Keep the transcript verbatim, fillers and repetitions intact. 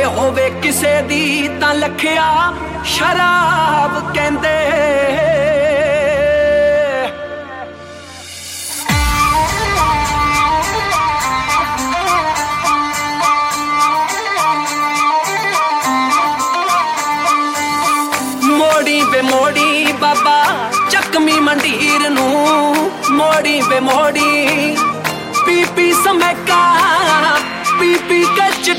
ਜੇ ਹੋਵੇ ਕਿਸੇ ਦੀ ਤਾਂ ਲਖਿਆ ਸ਼ਰਾਬ ਕਹਿੰਦੇ। ਮੋੜੀ ਵੇ ਮੋੜੀ ਬਾਬਾ ਚੱਕਮੀ ਮੰਡੀਰ ਨੂੰ, ਮੋੜੀ ਵੇ ਮੋੜੀ ਪੀ ਪੀ ਸਮੈਕਾ ਪੀ ਪੀ ਕੱਚ